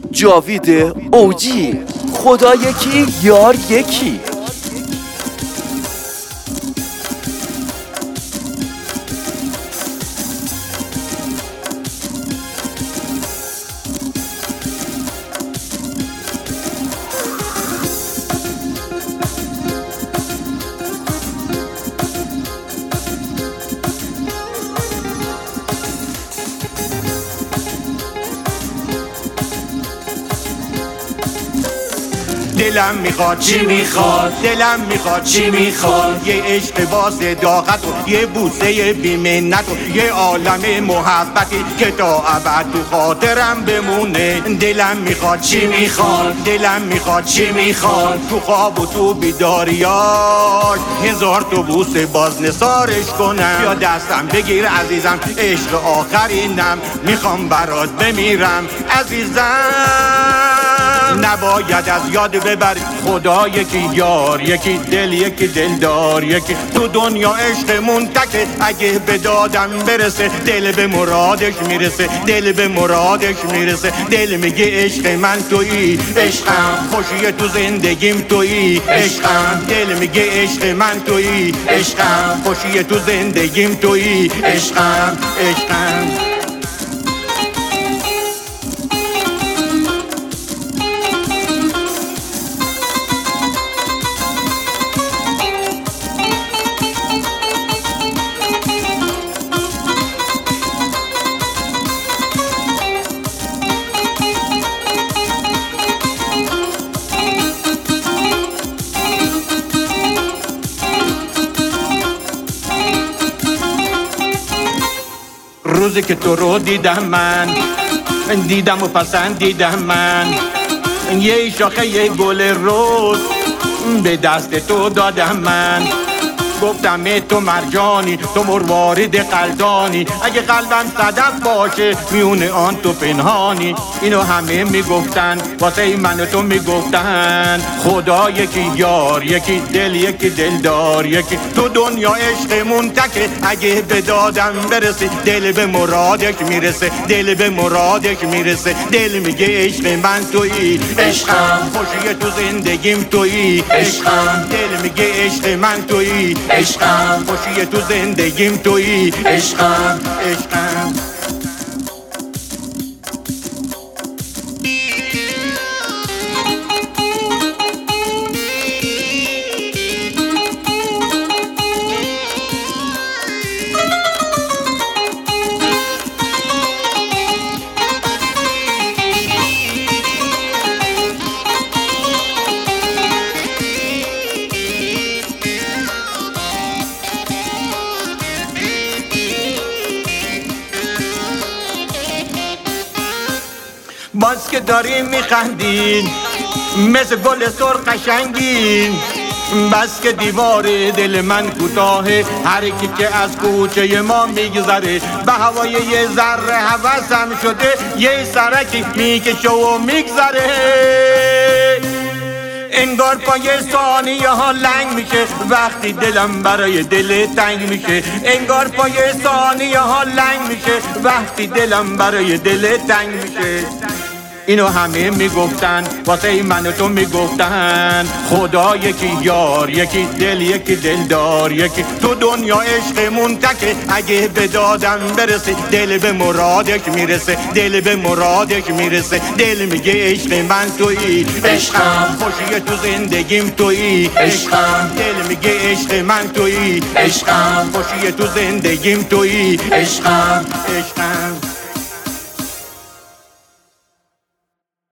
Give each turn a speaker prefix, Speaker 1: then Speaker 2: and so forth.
Speaker 1: جاوید اوجی، خدا یکی یار یکی.
Speaker 2: دلم میخواد
Speaker 3: چی میخواد؟
Speaker 2: دلم میخواد
Speaker 3: چی میخواد؟
Speaker 2: یه عشق با صداقت و یه بوسه بی‌منت و یه عالم محبتی که تا ابد تو خاطرم بمونه. دلم میخواد
Speaker 3: چی میخواد؟
Speaker 2: دلم میخواد
Speaker 3: چی میخواد؟
Speaker 2: تو خواب و تو بیداریاش هزار تو بوسه باز نثارش کنم. یا دستم بگیر عزیزم، عشق آخرینم، میخوام برات بمیرم عزیزم. نباید از یاد ببری خدا یکی یار یکی، دل یکی دلدار یکی. تو دنیا عشقمون تکه، اگه به دادم برسه دل به مرادش میرسه، دل به مرادش میرسه. دل میگه عشق من تویی،
Speaker 3: عشقم
Speaker 2: خوشی تو زندگیم تویی،
Speaker 3: عشقم
Speaker 2: دل میگه عشق من تویی،
Speaker 3: عشقم
Speaker 2: خوشی تو زندگیم تویی،
Speaker 3: عشقم
Speaker 2: عشقم. روزی که تو رو دیدم من، دیدم و پسندیدم من، یه شاخه یه گل روز به دست تو دادم من. گفتم تو مرجانی، تو مروارید قلدانی، اگه قلبم صدف باشه میون آن تو پنهانی. اینو همه میگفتن واسه من و تو میگفتن خدا یکی یار یکی، دل یکی دلدار یکی. تو دنیا عشقمون تکه، اگه به دادم برسی دل به مرادش میرسه، دل به مرادش میرسه. دل میگه عشق من تویی،
Speaker 3: عشقم
Speaker 2: خوشی تو زندگیم تویی،
Speaker 3: عشقم
Speaker 2: دل میگه عشق من تویی،
Speaker 3: عشقم
Speaker 2: خوشی تو زندگیم تویی،
Speaker 3: عشقم
Speaker 2: عشقم. باز که داریم میخندین مثل گل سرخ قشنگین، بس که دیوار دل من کوتاهه، هر کی که از کوچه ما میگذره به هوای یه ذره هوسم شده، یه سرکی میکشه و میگذره. انگار پای ثانیه ها لنگ میشه وقتی دلم برای دل تنگ میشه، انگار پای ثانیه ها لنگ میشه وقتی دلم برای دل تنگ میشه. اینو همه میگفتن واسه من و تو میگفتن خدا یکی یار یکی، دل یکی دلدار یکی. تو دنیا عشقمون تکه، اگه به دادم برسی دل به مرادش میرسه، دل به مرادش میرسه. دل میگه عشق من تویی،
Speaker 3: عشقم
Speaker 2: خوشی تو زندگیم تویی،
Speaker 3: عشقم
Speaker 2: دل میگه عشق من تویی،
Speaker 3: عشقم
Speaker 2: خوشی تو زندگیم تویی،
Speaker 3: عشقم
Speaker 2: عشقم.